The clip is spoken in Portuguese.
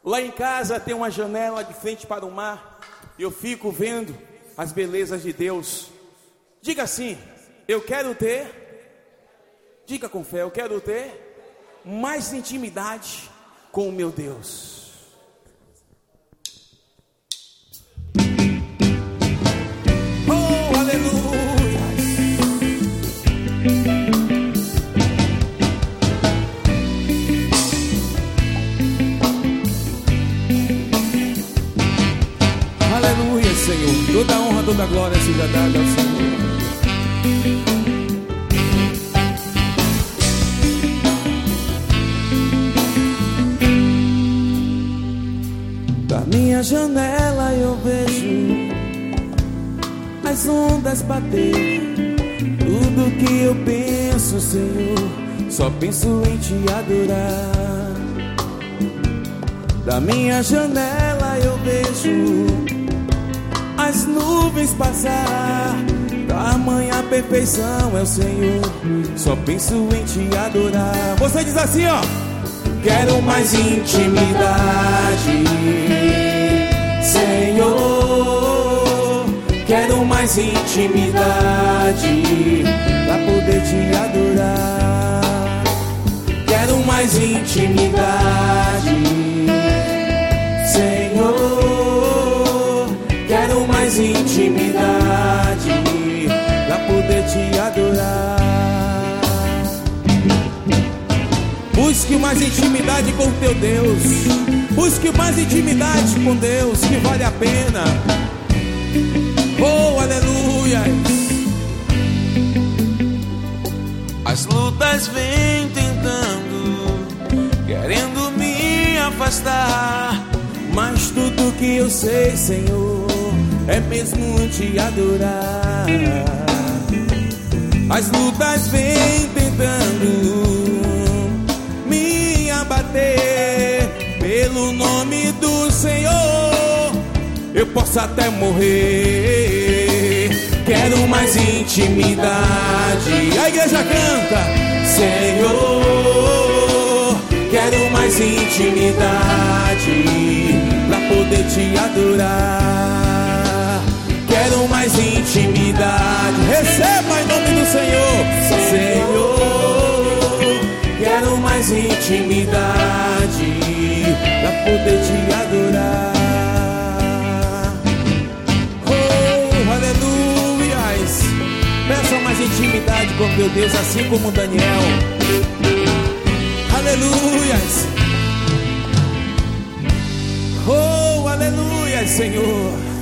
Lá em casa tem uma janela de frente para o mar, e eu fico vendo as belezas de Deus. Diga assim: eu quero ter, diga com fé, eu quero ter mais intimidade com o meu Deus. Oh, aleluia! Aleluia, Senhor. Toda honra, toda glória seja dada ao Senhor. Da minha janela eu vejo as ondas bater. Tudo que eu penso, Senhor, só penso em te adorar. Da minha janela eu vejo as nuvens passar. Tamanha perfeição é o Senhor, só penso em te adorar. Você diz assim, ó: quero mais intimidade, Senhor. Quero mais intimidade pra poder te adorar. Quero mais intimidade, Senhor. Quero mais intimidade pra poder te adorar. Busque mais intimidade com teu Deus. Busque mais intimidade com Deus, que vale a pena. Oh, aleluia. As lutas vêm tentando, querendo me afastar, mas tudo que eu sei, Senhor, é mesmo te adorar. As lutas vêm tentando me abater, pelo nome do Senhor eu posso até morrer. Quero mais intimidade. A igreja canta: Senhor, quero mais intimidade pra poder te adorar. Quero mais intimidade. Receba em nome do Senhor. Senhor, quero mais intimidade pra poder te adorar. Oh, aleluia. Peça mais intimidade com meu Deus, assim como Daniel. Aleluia. Oh, aleluia, Senhor.